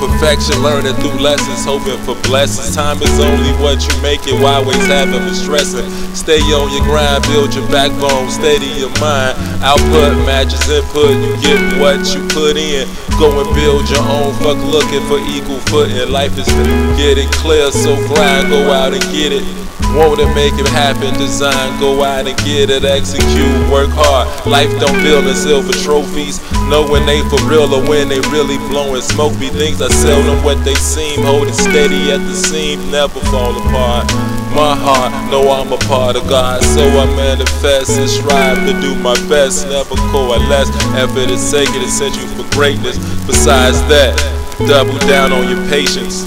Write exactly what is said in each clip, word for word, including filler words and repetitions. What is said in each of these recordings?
perfection, learning through lessons, hoping for blessings. Time is only what you make it, why always having me stressing? Stay on your grind, build your backbone, steady your mind. Output matches input, you get what you put in. Go and build your own, fuck looking for equal footing. Life is to get it clear, so grind, go out and get it. Want it, make it happen, design, go out and get it, execute, work hard. Life don't build in silver trophies, know when they for real or when they really blowing smoke. Be things are seldom what they seem, hold it steady at the seam, never fall apart. My heart, know I'm a part of God, so I manifest and strive to do my best, never coalesce. Effort is sacred, it sent you for greatness. Besides that, double down on your patience.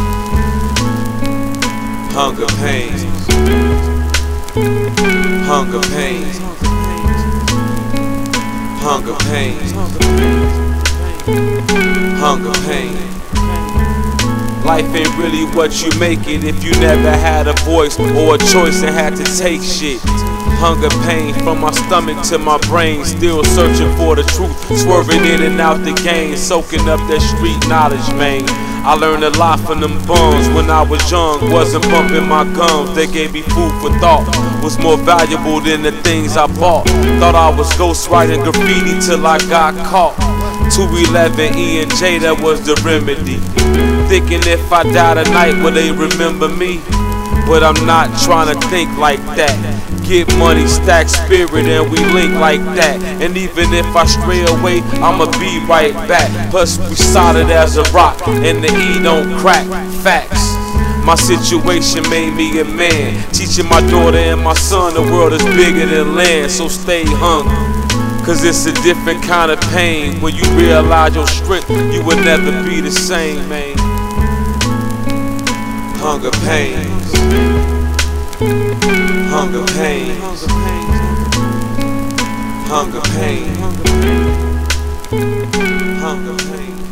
Hunger pains, hunger pains, hunger pains, hunger pains. Life ain't really what you make it if you never had a voice or a choice and had to take shit. Hunger pain from my stomach to my brain, still searching for the truth, swerving in and out the game, soaking up that street knowledge, man. I learned a lot from them bums when I was young, wasn't bumping my gums, they gave me food for thought, was more valuable than the things I bought. Thought I was ghostwriting graffiti till I got caught. two eleven E and J, that was the remedy. Thinking if I die tonight, will they remember me? But I'm not trying to think like that. Get money, stack spirit, and we link like that. And even if I stray away, I'ma be right back. Plus we solid as a rock, and the E don't crack. Facts. My situation made me a man, teaching my daughter and my son the world is bigger than land. So stay hungry, cause it's a different kind of pain. When you realize your strength, you will never be the same, man. Hunger pains, hunger pains, hunger pains, hunger pains.